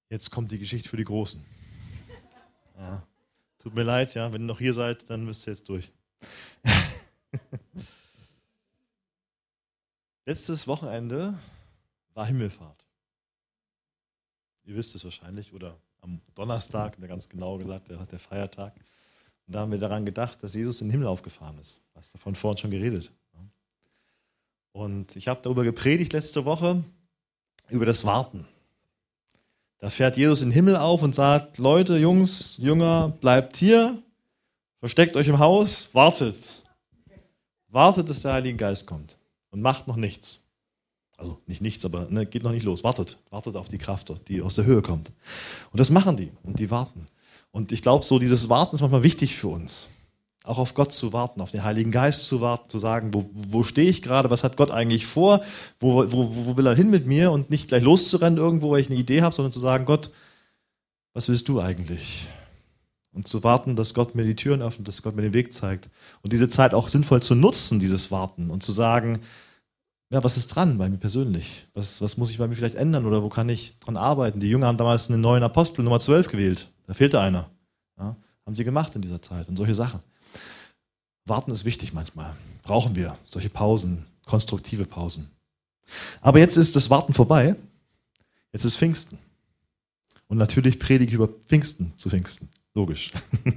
Jetzt kommt die Geschichte für die Großen. Ja. Tut mir leid, ja, wenn ihr noch hier seid, dann müsst ihr jetzt durch. Letztes Wochenende war Himmelfahrt. Ihr wisst es wahrscheinlich, oder am Donnerstag, ganz genau gesagt, der Feiertag. Und da haben wir daran gedacht, dass Jesus in den Himmel aufgefahren ist. Du hast davon vorhin schon geredet. Und ich habe darüber gepredigt letzte Woche, über das Warten. Da fährt Jesus in den Himmel auf und sagt, Leute, Jungs, Jünger, bleibt hier, versteckt euch im Haus, wartet. Wartet, bis der Heilige Geist kommt und macht noch nichts. Also nicht nichts, aber geht noch nicht los. Wartet auf die Kraft, die aus der Höhe kommt. Und das machen die und die warten. Und ich glaube, so dieses Warten ist manchmal wichtig für uns. Auch auf Gott zu warten, auf den Heiligen Geist zu warten, zu sagen, wo stehe ich gerade, was hat Gott eigentlich vor, wo will er hin mit mir und nicht gleich loszurennen irgendwo, weil ich eine Idee habe, sondern zu sagen, Gott, was willst du eigentlich? Und zu warten, dass Gott mir die Türen öffnet, dass Gott mir den Weg zeigt. Und diese Zeit auch sinnvoll zu nutzen, dieses Warten und zu sagen, ja, was ist dran bei mir persönlich? Was muss ich bei mir vielleicht ändern oder wo kann ich dran arbeiten? Die Jünger haben damals einen neuen Apostel, Nummer 12 gewählt. Da fehlte einer. Ja, haben sie gemacht in dieser Zeit und solche Sachen. Warten ist wichtig manchmal. Brauchen wir solche Pausen, konstruktive Pausen. Aber jetzt ist das Warten vorbei. Jetzt ist Pfingsten. Und natürlich predige ich über Pfingsten zu Pfingsten. Logisch.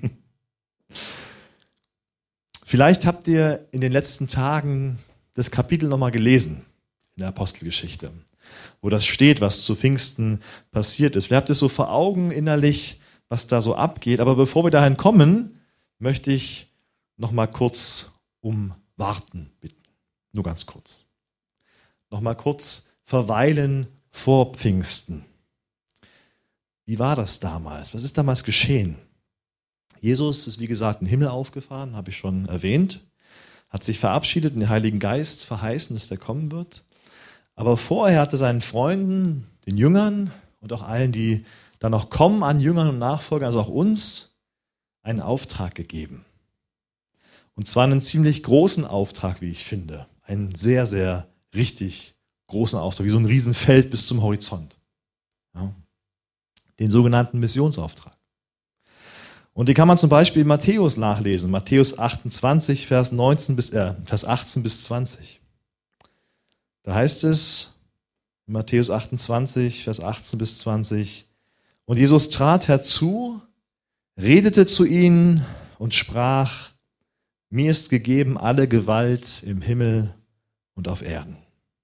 Vielleicht habt ihr in den letzten Tagen das Kapitel nochmal gelesen in der Apostelgeschichte, wo das steht, was zu Pfingsten passiert ist. Vielleicht habt ihr es so vor Augen innerlich, was da so abgeht. Aber bevor wir dahin kommen, möchte ich nochmal kurz um Warten bitten. Nur ganz kurz. Nochmal kurz verweilen vor Pfingsten. Wie war das damals? Was ist damals geschehen? Jesus ist, wie gesagt, in den Himmel aufgefahren, habe ich schon erwähnt, hat sich verabschiedet, den Heiligen Geist verheißen, dass der kommen wird. Aber vorher hat er seinen Freunden, den Jüngern und auch allen, die dann noch kommen an Jüngern und Nachfolgern, also auch uns, einen Auftrag gegeben. Und zwar einen ziemlich großen Auftrag, wie ich finde. Einen sehr, sehr richtig großen Auftrag, wie so ein Riesenfeld bis zum Horizont. Ja. Den sogenannten Missionsauftrag. Und den kann man zum Beispiel in Matthäus nachlesen. Matthäus 28, Vers 18 bis 20. Da heißt es, in Matthäus 28, Vers 18 bis 20, und Jesus trat herzu, redete zu ihnen und sprach, mir ist gegeben alle Gewalt im Himmel und auf Erden.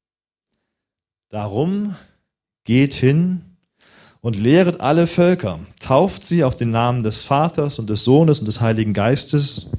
Darum geht hin und lehret alle Völker, tauft sie auf den Namen des Vaters und des Sohnes und des Heiligen Geistes.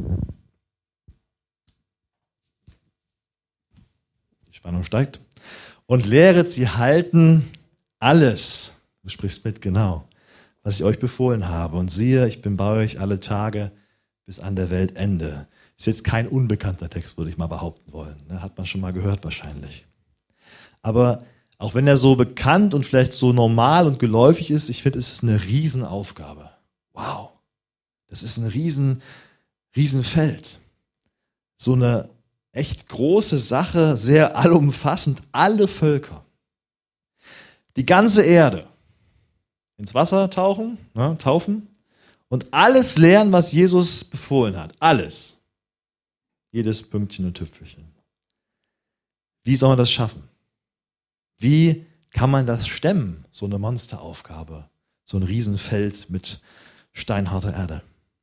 Die Spannung steigt. Und lehret sie halten alles, du sprichst mit, genau, was ich euch befohlen habe. Und siehe, ich bin bei euch alle Tage bis an der Weltende. Ist jetzt kein unbekannter Text, würde ich mal behaupten wollen. Hat man schon mal gehört wahrscheinlich. Aber auch wenn er so bekannt und vielleicht so normal und geläufig ist, ich finde, es ist eine Riesenaufgabe. Wow, das ist ein Riesenfeld. So eine echt große Sache, sehr allumfassend, alle Völker. Die ganze Erde. Ins Wasser tauchen, taufen und alles lernen, was Jesus befohlen hat. Alles. Jedes Pünktchen und Tüpfelchen. Wie soll man das schaffen? Wie kann man das stemmen, so eine Monsteraufgabe, so ein Riesenfeld mit steinharter Erde?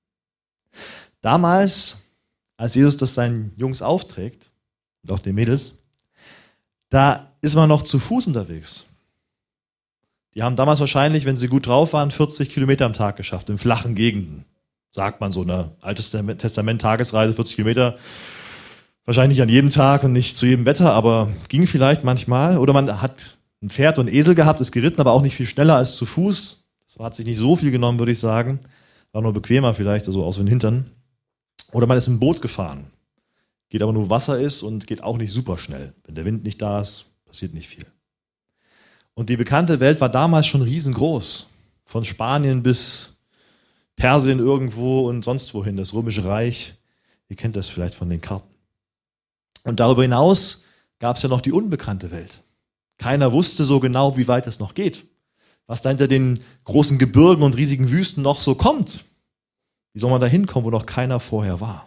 Damals, als Jesus das seinen Jungs aufträgt, und auch den Mädels, da ist man noch zu Fuß unterwegs. Die haben damals wahrscheinlich, wenn sie gut drauf waren, 40 Kilometer am Tag geschafft, in flachen Gegenden. Sagt man so, eine Altes Testament, Tagesreise, 40 Kilometer. Wahrscheinlich nicht an jedem Tag und nicht zu jedem Wetter, aber ging vielleicht manchmal. Oder man hat ein Pferd und Esel gehabt, ist geritten, aber auch nicht viel schneller als zu Fuß. Das hat sich nicht so viel genommen, würde ich sagen. War nur bequemer vielleicht, also aus dem Hintern. Oder man ist im Boot gefahren. Geht aber nur, wo Wasser ist und geht auch nicht super schnell. Wenn der Wind nicht da ist, passiert nicht viel. Und die bekannte Welt war damals schon riesengroß. Von Spanien bis Persien irgendwo und sonst wohin, das Römische Reich. Ihr kennt das vielleicht von den Karten. Und darüber hinaus gab es ja noch die unbekannte Welt. Keiner wusste so genau, wie weit es noch geht. was da hinter den großen Gebirgen und riesigen Wüsten noch so kommt. Wie soll man da hinkommen, wo noch keiner vorher war?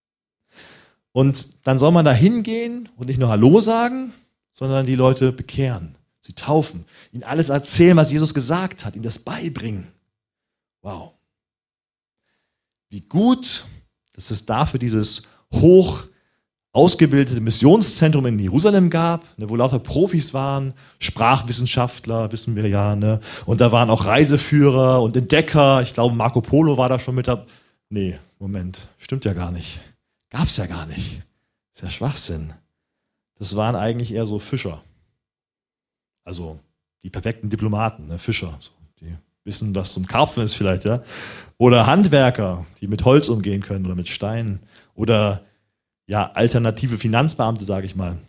Und dann soll man da hingehen und nicht nur Hallo sagen, sondern die Leute bekehren, sie taufen, ihnen alles erzählen, was Jesus gesagt hat, ihnen das beibringen. Wow. Wie gut, dass es dafür dieses hoch ausgebildete Missionszentrum in Jerusalem gab, wo lauter Profis waren, Sprachwissenschaftler, wissen wir ja, ne? Und da waren auch Reiseführer und Entdecker. Ich glaube, Marco Polo war da schon mit dabei. Nee, Moment, stimmt ja gar nicht. Gab's ja gar nicht. Ist ja Schwachsinn. Das waren eigentlich eher so Fischer. Also die perfekten Diplomaten, ne? Fischer. So, die wissen, was so ein Karpfen ist vielleicht, ja. Oder Handwerker, die mit Holz umgehen können oder mit Steinen. Oder ja, alternative Finanzbeamte, sage ich mal.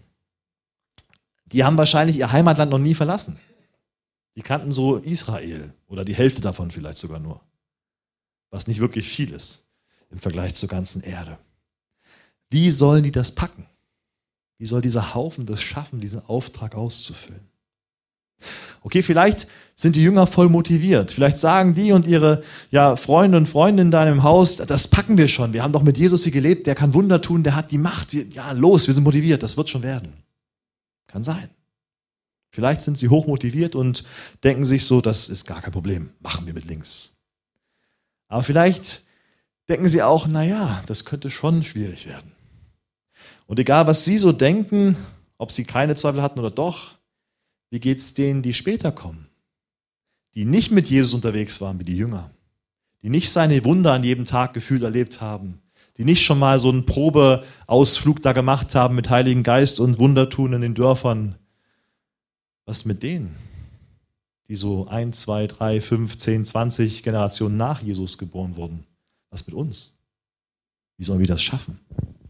Die haben wahrscheinlich ihr Heimatland noch nie verlassen. Die kannten so Israel oder die Hälfte davon vielleicht sogar nur. Was nicht wirklich viel ist im Vergleich zur ganzen Erde. Wie sollen die das packen? Wie soll dieser Haufen das schaffen, diesen Auftrag auszufüllen? Okay, vielleicht sind die Jünger voll motiviert. Vielleicht sagen die und ihre Freunde und Freundinnen da im Haus, das packen wir schon. Wir haben doch mit Jesus hier gelebt, der kann Wunder tun, der hat die Macht. Ja, los, wir sind motiviert, das wird schon werden. Kann sein. Vielleicht sind sie hoch motiviert und denken sich so, das ist gar kein Problem, machen wir mit links. Aber vielleicht denken sie auch, naja, das könnte schon schwierig werden. Und egal, was sie so denken, ob sie keine Zweifel hatten oder doch, wie geht es denen, die später kommen? Die nicht mit Jesus unterwegs waren wie die Jünger. Die nicht seine Wunder an jedem Tag gefühlt erlebt haben. Die nicht schon mal so einen Probeausflug da gemacht haben mit Heiligen Geist und Wundertun in den Dörfern. Was mit denen, die so 1, 2, 3, 5, 10, 20 Generationen nach Jesus geboren wurden? Was mit uns? Wie sollen wir das schaffen?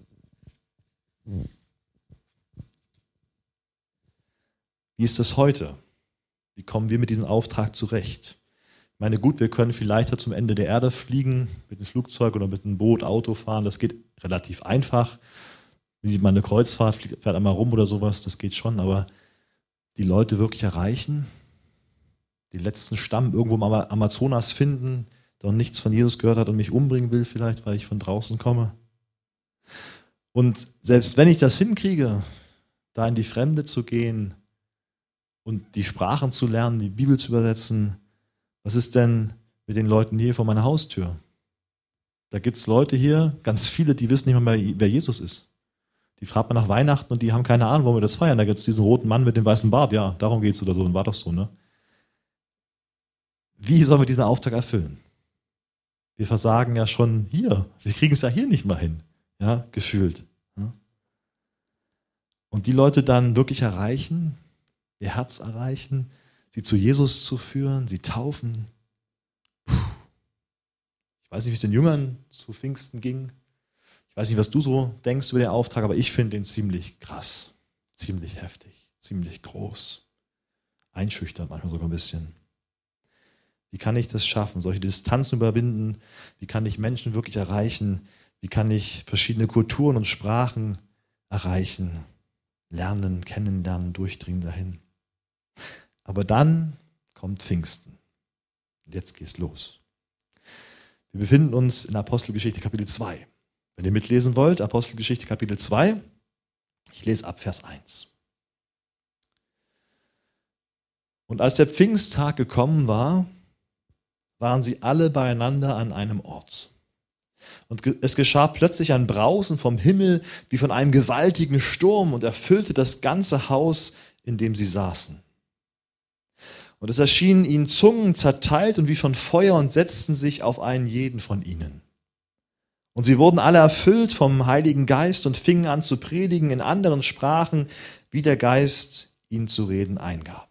Wie ist das heute? Wie kommen wir mit diesem Auftrag zurecht? Ich meine, gut, wir können vielleicht zum Ende der Erde fliegen, mit einem Flugzeug oder mit einem Boot, Auto fahren, das geht relativ einfach. Wie man eine Kreuzfahrt, fährt einmal rum oder sowas, das geht schon, aber die Leute wirklich erreichen, den letzten Stamm irgendwo im Amazonas finden, der noch nichts von Jesus gehört hat und mich umbringen will vielleicht, weil ich von draußen komme. Und selbst wenn ich das hinkriege, da in die Fremde zu gehen und die Sprachen zu lernen, die Bibel zu übersetzen, was ist denn mit den Leuten hier vor meiner Haustür? Da gibt es Leute hier, ganz viele, die wissen nicht mal mehr, wer Jesus ist. Die fragt man nach Weihnachten und die haben keine Ahnung, warum wir das feiern. Da gibt es diesen roten Mann mit dem weißen Bart. Ja, darum geht es oder so. Und war doch so, ne? Wie sollen wir diesen Auftrag erfüllen? Wir versagen ja schon hier. Wir kriegen es ja hier nicht mal hin. Ja, gefühlt. Ja? Und die Leute dann wirklich erreichen, ihr Herz erreichen, sie zu Jesus zu führen, sie taufen. Ich weiß nicht, wie es den Jüngern zu Pfingsten ging. Ich weiß nicht, was du so denkst über den Auftrag, aber ich finde ihn ziemlich krass, ziemlich heftig, ziemlich groß. Einschüchternd manchmal sogar ein bisschen. Wie kann ich das schaffen, solche Distanzen überwinden? Wie kann ich Menschen wirklich erreichen? Wie kann ich verschiedene Kulturen und Sprachen erreichen? Lernen, kennenlernen, durchdringen dahin. Aber dann kommt Pfingsten. Und jetzt geht's los. Wir befinden uns in Apostelgeschichte Kapitel 2. Wenn ihr mitlesen wollt, Apostelgeschichte Kapitel 2, ich lese ab Vers 1. Und als der Pfingsttag gekommen war, waren sie alle beieinander an einem Ort. Und es geschah plötzlich ein Brausen vom Himmel wie von einem gewaltigen Sturm und erfüllte das ganze Haus, in dem sie saßen. Und es erschienen ihnen Zungen zerteilt und wie von Feuer und setzten sich auf einen jeden von ihnen. Und sie wurden alle erfüllt vom Heiligen Geist und fingen an zu predigen in anderen Sprachen, wie der Geist ihnen zu reden eingab.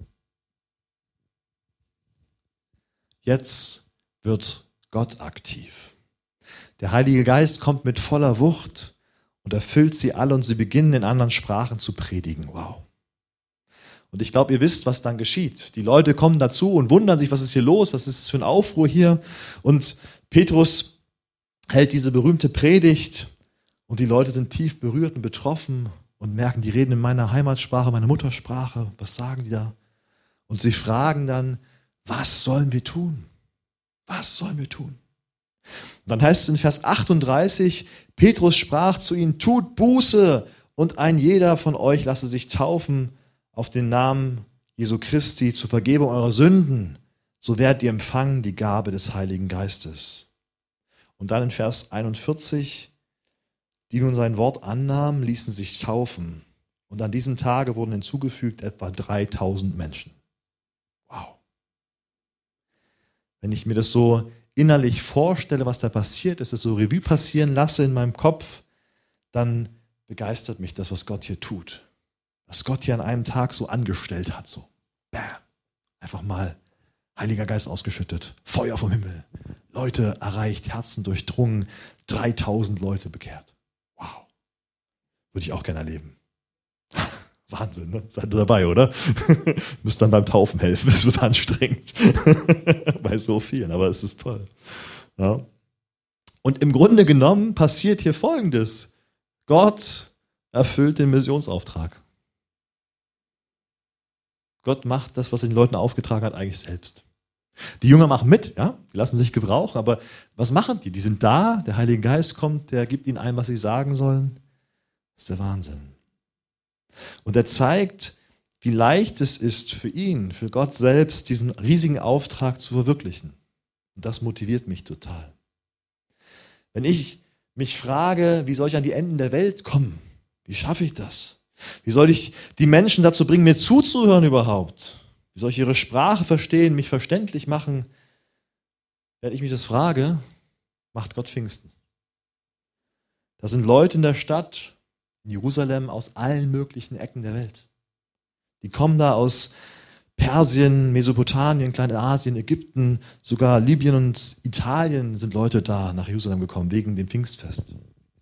Jetzt wird Gott aktiv. Der Heilige Geist kommt mit voller Wucht und erfüllt sie alle und sie beginnen in anderen Sprachen zu predigen. Wow. Und ich glaube, ihr wisst, was dann geschieht. Die Leute kommen dazu und wundern sich, was ist hier los, was ist das für ein Aufruhr hier. Und Petrus hält diese berühmte Predigt und die Leute sind tief berührt und betroffen und merken, die reden in meiner Heimatsprache, meiner Muttersprache. Was sagen die da? Und sie fragen dann, was sollen wir tun? Was sollen wir tun? Und dann heißt es in Vers 38, Petrus sprach zu ihnen, tut Buße und ein jeder von euch lasse sich taufen auf den Namen Jesu Christi zur Vergebung eurer Sünden, so werdet ihr empfangen die Gabe des Heiligen Geistes. Und dann in Vers 41, die nun sein Wort annahmen, ließen sich taufen. Und an diesem Tage wurden hinzugefügt etwa 3000 Menschen. Wow. Wenn ich mir das so innerlich vorstelle, was da passiert ist, es so Revue passieren lasse in meinem Kopf, dann begeistert mich das, was Gott hier tut. Was Gott hier an einem Tag so angestellt hat. So, bam, einfach mal Heiliger Geist ausgeschüttet, Feuer vom Himmel, Leute erreicht, Herzen durchdrungen, 3000 Leute bekehrt. Wow. Würde ich auch gerne erleben. Wahnsinn, ne? Seid ihr dabei, oder? Müsst dann beim Taufen helfen, es wird anstrengend. Bei so vielen, aber es ist toll. Ja. Und im Grunde genommen passiert hier Folgendes. Gott erfüllt den Missionsauftrag. Gott macht das, was er den Leuten aufgetragen hat, eigentlich selbst. Die Jünger machen mit, ja, die lassen sich gebrauchen, aber was machen die? Die sind da, der Heilige Geist kommt, der gibt ihnen ein, was sie sagen sollen. Das ist der Wahnsinn. Und er zeigt, wie leicht es ist für ihn, für Gott selbst, diesen riesigen Auftrag zu verwirklichen. Und das motiviert mich total. Wenn ich mich frage, wie soll ich an die Enden der Welt kommen? Wie schaffe ich das? Wie soll ich die Menschen dazu bringen, mir zuzuhören überhaupt? Wie soll ich ihre Sprache verstehen, mich verständlich machen? Wenn ich mich das frage, macht Gott Pfingsten. Da sind Leute in der Stadt, in Jerusalem, aus allen möglichen Ecken der Welt. Die kommen da aus Persien, Mesopotamien, Kleinasien, Ägypten, sogar Libyen und Italien sind Leute da nach Jerusalem gekommen, wegen dem Pfingstfest.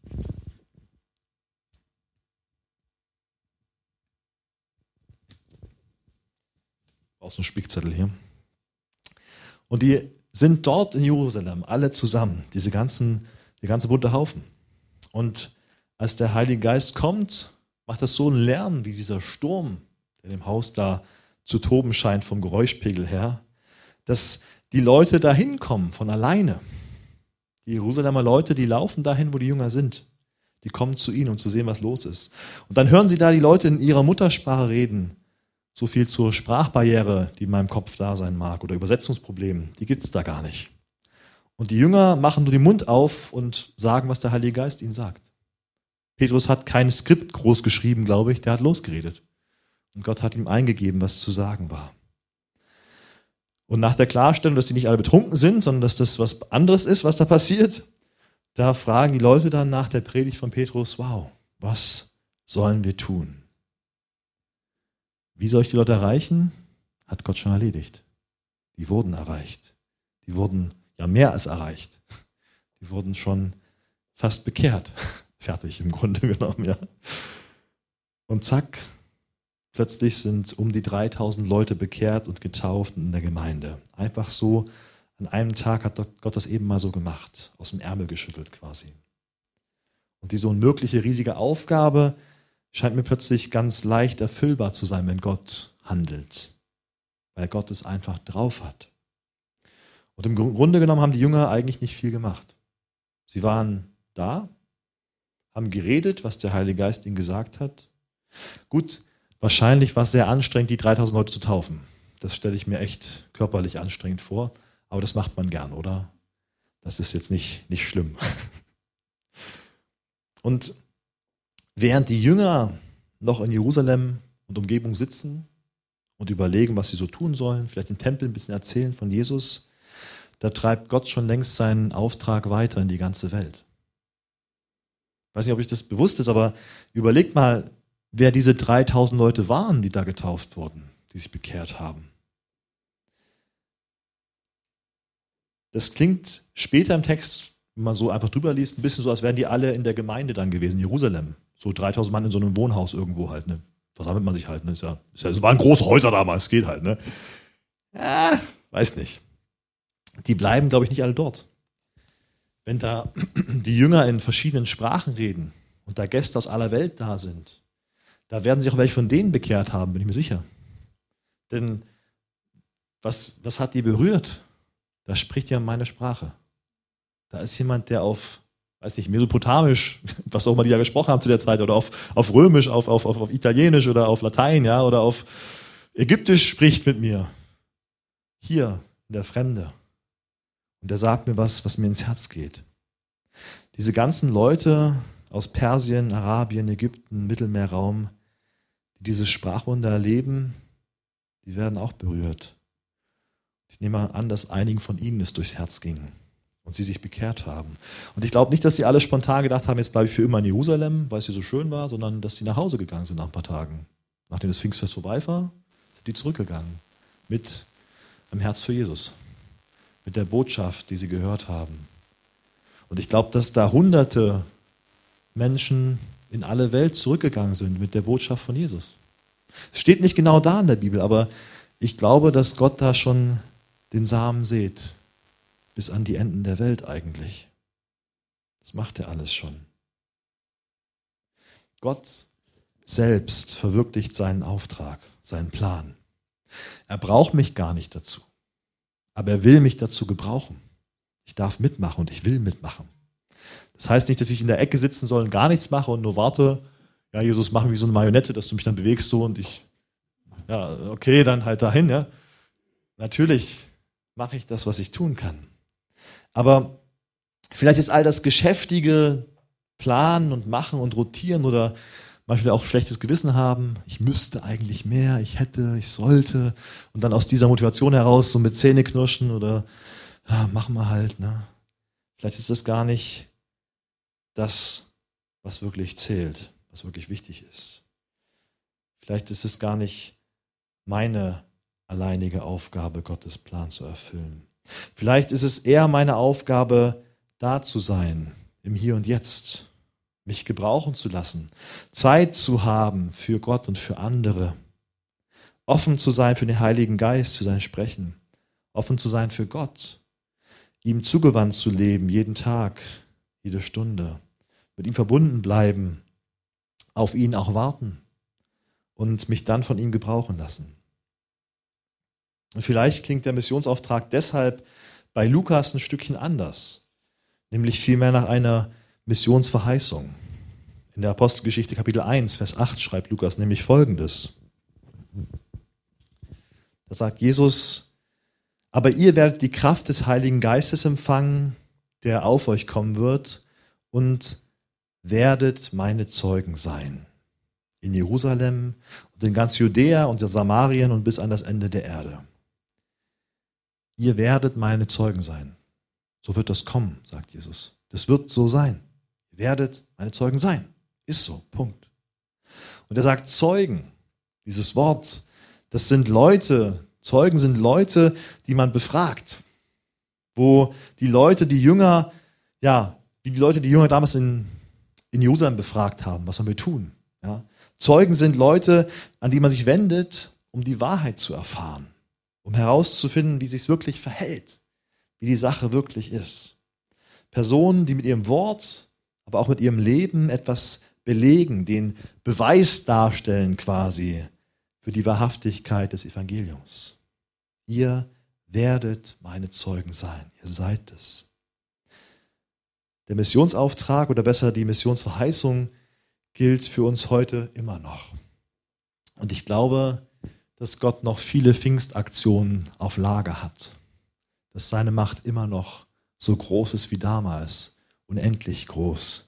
Aus dem Spickzettel hier. Und die sind dort in Jerusalem, alle zusammen, der ganze bunte Haufen. Und als der Heilige Geist kommt, macht das so einen Lärm wie dieser Sturm, der im Haus da zu toben scheint vom Geräuschpegel her, dass die Leute da hinkommen von alleine. Die Jerusalemer Leute, die laufen dahin, wo die Jünger sind. Die kommen zu ihnen, um zu sehen, was los ist. Und dann hören sie da die Leute in ihrer Muttersprache reden. So viel zur Sprachbarriere, die in meinem Kopf da sein mag, oder Übersetzungsproblemen, die gibt es da gar nicht. Und die Jünger machen nur den Mund auf und sagen, was der Heilige Geist ihnen sagt. Petrus hat kein Skript groß geschrieben, glaube ich, der hat losgeredet. Und Gott hat ihm eingegeben, was zu sagen war. Und nach der Klarstellung, dass sie nicht alle betrunken sind, sondern dass das was anderes ist, was da passiert, da fragen die Leute dann nach der Predigt von Petrus, wow, was sollen wir tun? Wie soll ich die Leute erreichen? Hat Gott schon erledigt. Die wurden erreicht. Die wurden ja mehr als erreicht. Die wurden schon fast bekehrt. Fertig im Grunde genommen, ja. Und zack, plötzlich sind um die 3000 Leute bekehrt und getauft in der Gemeinde. Einfach so, an einem Tag hat Gott das eben mal so gemacht, aus dem Ärmel geschüttelt quasi. Und diese unmögliche, riesige Aufgabe scheint mir plötzlich ganz leicht erfüllbar zu sein, wenn Gott handelt, weil Gott es einfach drauf hat. Und im Grunde genommen haben die Jünger eigentlich nicht viel gemacht. Sie waren da, haben geredet, was der Heilige Geist ihnen gesagt hat. Gut, wahrscheinlich war es sehr anstrengend, die 3000 Leute zu taufen. Das stelle ich mir echt körperlich anstrengend vor, aber das macht man gern, oder? Das ist jetzt nicht schlimm. Und während die Jünger noch in Jerusalem und Umgebung sitzen und überlegen, was sie so tun sollen, vielleicht im Tempel ein bisschen erzählen von Jesus, da treibt Gott schon längst seinen Auftrag weiter in die ganze Welt. Ich weiß nicht, ob euch das bewusst ist, aber überlegt mal, wer diese 3000 Leute waren, die da getauft wurden, die sich bekehrt haben. Das klingt später im Text, wenn man so einfach drüber liest, ein bisschen so, als wären die alle in der Gemeinde dann gewesen, Jerusalem. So 3000 Mann in so einem Wohnhaus irgendwo halt. Ne? Versammelt man sich halt. Ne? Es waren große Häuser damals, geht halt. Ne? Ja, weiß nicht. Die bleiben, glaube ich, nicht alle dort. Wenn da die Jünger in verschiedenen Sprachen reden und da Gäste aus aller Welt da sind, da werden sich auch welche von denen bekehrt haben, bin ich mir sicher. Denn was hat die berührt? Da spricht ja meine Sprache. Da ist jemand, der auf, weiß nicht, Mesopotamisch, was auch immer die ja gesprochen haben zu der Zeit, oder auf Römisch, auf Italienisch oder auf Latein, ja, oder auf Ägyptisch spricht mit mir. Hier, in der Fremde. Und der sagt mir was mir ins Herz geht. Diese ganzen Leute aus Persien, Arabien, Ägypten, Mittelmeerraum, die dieses Sprachwunder erleben, die werden auch berührt. Ich nehme an, dass einigen von ihnen es durchs Herz ging und sie sich bekehrt haben. Und ich glaube nicht, dass sie alle spontan gedacht haben, jetzt bleibe ich für immer in Jerusalem, weil es hier so schön war, sondern dass sie nach Hause gegangen sind nach ein paar Tagen. Nachdem das Pfingstfest vorbei war, sind die zurückgegangen mit einem Herz für Jesus, mit der Botschaft, die sie gehört haben. Und ich glaube, dass da hunderte Menschen in alle Welt zurückgegangen sind mit der Botschaft von Jesus. Es steht nicht genau da in der Bibel, aber ich glaube, dass Gott da schon den Samen sät, bis an die Enden der Welt eigentlich. Das macht er alles schon. Gott selbst verwirklicht seinen Auftrag, seinen Plan. Er braucht mich gar nicht dazu, aber er will mich dazu gebrauchen. Ich darf mitmachen und ich will mitmachen. Das heißt nicht, dass ich in der Ecke sitzen soll und gar nichts mache und nur warte, ja, Jesus, mach mich wie so eine Marionette, dass du mich dann bewegst so und ich, ja, okay, dann halt dahin, ja. Natürlich mache ich das, was ich tun kann. Aber vielleicht ist all das geschäftige Planen und Machen und Rotieren oder manchmal auch schlechtes Gewissen haben, ich müsste eigentlich mehr, ich hätte, ich sollte und dann aus dieser Motivation heraus so mit Zähneknirschen oder ja, machen wir halt, ne? Vielleicht ist das gar nicht das, was wirklich zählt, was wirklich wichtig ist. Vielleicht ist es gar nicht meine alleinige Aufgabe, Gottes Plan zu erfüllen. Vielleicht ist es eher meine Aufgabe, da zu sein, im Hier und Jetzt, mich gebrauchen zu lassen, Zeit zu haben für Gott und für andere, offen zu sein für den Heiligen Geist, für sein Sprechen, offen zu sein für Gott, ihm zugewandt zu leben, jeden Tag, jede Stunde, mit ihm verbunden bleiben, auf ihn auch warten und mich dann von ihm gebrauchen lassen. Und vielleicht klingt der Missionsauftrag deshalb bei Lukas ein Stückchen anders, nämlich vielmehr nach einer Missionsverheißung. In der Apostelgeschichte Kapitel 1, Vers 8 schreibt Lukas nämlich Folgendes. Da sagt Jesus: Aber ihr werdet die Kraft des Heiligen Geistes empfangen, der auf euch kommen wird, und werdet meine Zeugen sein. In Jerusalem und in ganz Judäa und in Samarien und bis an das Ende der Erde. Ihr werdet meine Zeugen sein. So wird das kommen, sagt Jesus. Das wird so sein. Ihr werdet meine Zeugen sein. Ist so, Punkt. Und er sagt Zeugen. Dieses Wort, das sind Leute, Zeugen sind Leute, die man befragt. Wo die Leute, die Jünger, ja, wie die Leute, die Jünger damals in Jerusalem befragt haben, was sollen wir tun? Ja? Zeugen sind Leute, an die man sich wendet, um die Wahrheit zu erfahren, um herauszufinden, wie sich es wirklich verhält, wie die Sache wirklich ist. Personen, die mit ihrem Wort, aber auch mit ihrem Leben etwas belegen, den Beweis darstellen quasi für die Wahrhaftigkeit des Evangeliums. Ihr werdet meine Zeugen sein, ihr seid es. Der Missionsauftrag oder besser die Missionsverheißung gilt für uns heute immer noch. Und ich glaube, dass Gott noch viele Pfingstaktionen auf Lager hat. Dass seine Macht immer noch so groß ist wie damals, unendlich groß.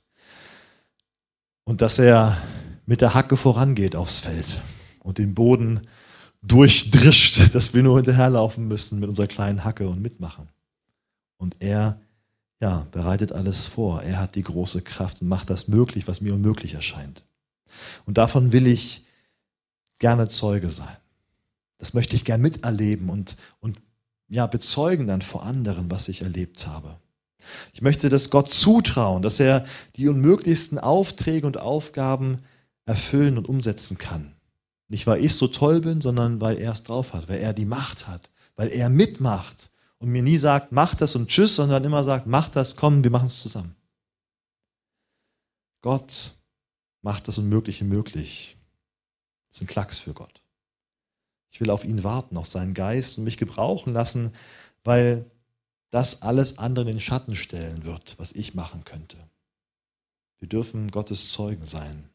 Und dass er mit der Hacke vorangeht aufs Feld und den Boden durchdrischt, dass wir nur hinterherlaufen müssen mit unserer kleinen Hacke und mitmachen. Und er bereitet alles vor. Er hat die große Kraft und macht das möglich, was mir unmöglich erscheint. Und davon will ich gerne Zeuge sein. Das möchte ich gern miterleben und bezeugen dann vor anderen, was ich erlebt habe. Ich möchte das Gott zutrauen, dass er die unmöglichsten Aufträge und Aufgaben erfüllen und umsetzen kann. Nicht, weil ich so toll bin, sondern weil er es drauf hat, weil er die Macht hat, weil er mitmacht und mir nie sagt, mach das und tschüss, sondern immer sagt, mach das, komm, wir machen es zusammen. Gott macht das Unmögliche möglich. Das ist ein Klacks für Gott. Ich will auf ihn warten, auf seinen Geist und mich gebrauchen lassen, weil das alles andere in den Schatten stellen wird, was ich machen könnte. Wir dürfen Gottes Zeugen sein.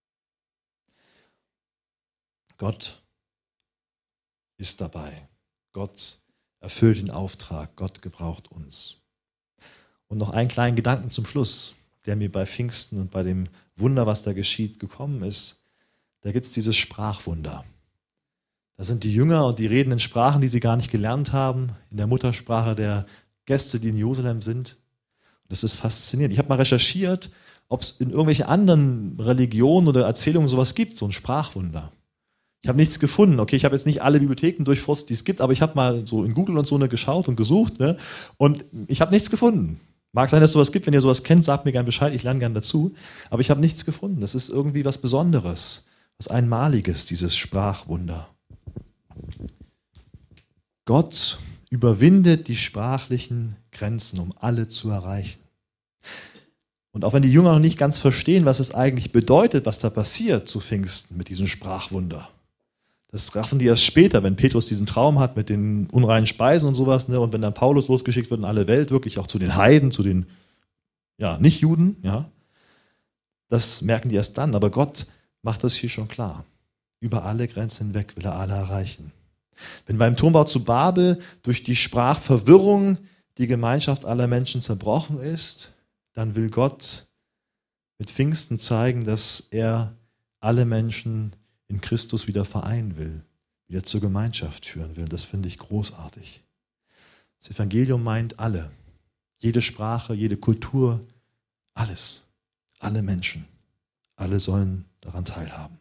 Gott ist dabei. Gott erfüllt den Auftrag. Gott gebraucht uns. Und noch einen kleinen Gedanken zum Schluss, der mir bei Pfingsten und bei dem Wunder, was da geschieht, gekommen ist. Da gibt es dieses Sprachwunder. Da sind die Jünger und die reden in Sprachen, die sie gar nicht gelernt haben, in der Muttersprache der Gäste, die in Jerusalem sind. Das ist faszinierend. Ich habe mal recherchiert, ob es in irgendwelchen anderen Religionen oder Erzählungen sowas gibt, so ein Sprachwunder. Ich habe nichts gefunden. Okay, ich habe jetzt nicht alle Bibliotheken durchforstet, die es gibt, aber ich habe mal so in Google und so geschaut und gesucht, ne? Und ich habe nichts gefunden. Mag sein, dass es sowas gibt. Wenn ihr sowas kennt, sagt mir gerne Bescheid, ich lerne gerne dazu. Aber ich habe nichts gefunden. Das ist irgendwie was Besonderes, was Einmaliges, dieses Sprachwunder. Gott überwindet die sprachlichen Grenzen, um alle zu erreichen. Und auch wenn die Jünger noch nicht ganz verstehen, was es eigentlich bedeutet, was da passiert zu Pfingsten mit diesem Sprachwunder. Das raffen die erst später, wenn Petrus diesen Traum hat mit den unreinen Speisen und sowas, ne? Und wenn dann Paulus losgeschickt wird in alle Welt, wirklich auch zu den Heiden, zu den Nicht-Juden. Ja? Das merken die erst dann. Aber Gott macht das hier schon klar. Über alle Grenzen hinweg will er alle erreichen. Wenn beim Turmbau zu Babel durch die Sprachverwirrung die Gemeinschaft aller Menschen zerbrochen ist, dann will Gott mit Pfingsten zeigen, dass er alle Menschen in Christus wieder vereinen will, wieder zur Gemeinschaft führen will. Das finde ich großartig. Das Evangelium meint alle. Jede Sprache, jede Kultur, alles. Alle Menschen. Alle sollen daran teilhaben.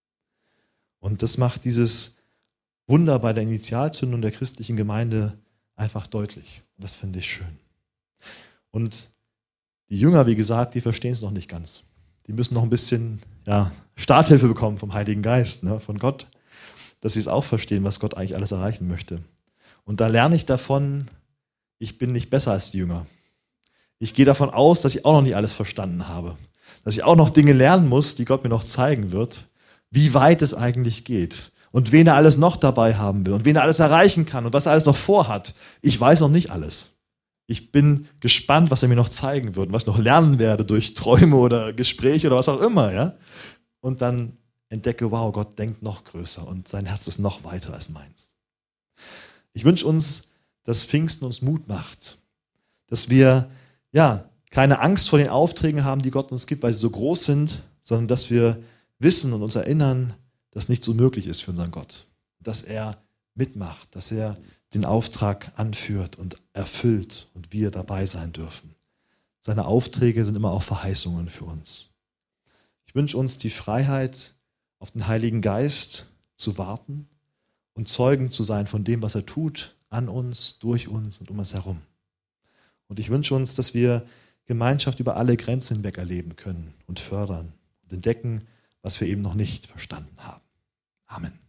Und das macht dieses Wunder bei der Initialzündung der christlichen Gemeinde einfach deutlich. Und das finde ich schön. Und die Jünger, wie gesagt, die verstehen es noch nicht ganz. Die müssen noch ein bisschen Starthilfe bekommen vom Heiligen Geist, ne, von Gott, dass sie es auch verstehen, was Gott eigentlich alles erreichen möchte. Und da lerne ich davon, ich bin nicht besser als die Jünger. Ich gehe davon aus, dass ich auch noch nicht alles verstanden habe. Dass ich auch noch Dinge lernen muss, die Gott mir noch zeigen wird, wie weit es eigentlich geht. Und wen er alles noch dabei haben will und wen er alles erreichen kann und was er alles noch vorhat. Ich weiß noch nicht alles. Ich bin gespannt, was er mir noch zeigen wird und was ich noch lernen werde durch Träume oder Gespräche oder was auch immer. Ja? Und dann entdecke, wow, Gott denkt noch größer und sein Herz ist noch weiter als meins. Ich wünsche uns, dass Pfingsten uns Mut macht. Dass wir keine Angst vor den Aufträgen haben, die Gott uns gibt, weil sie so groß sind, sondern dass wir wissen und uns erinnern, dass nichts unmöglich ist für unseren Gott. Dass er mitmacht, dass er den Auftrag anführt und erfüllt und wir dabei sein dürfen. Seine Aufträge sind immer auch Verheißungen für uns. Ich wünsche uns die Freiheit, auf den Heiligen Geist zu warten und Zeugen zu sein von dem, was er tut, an uns, durch uns und um uns herum. Und ich wünsche uns, dass wir Gemeinschaft über alle Grenzen hinweg erleben können und fördern und entdecken, was wir eben noch nicht verstanden haben. Amen.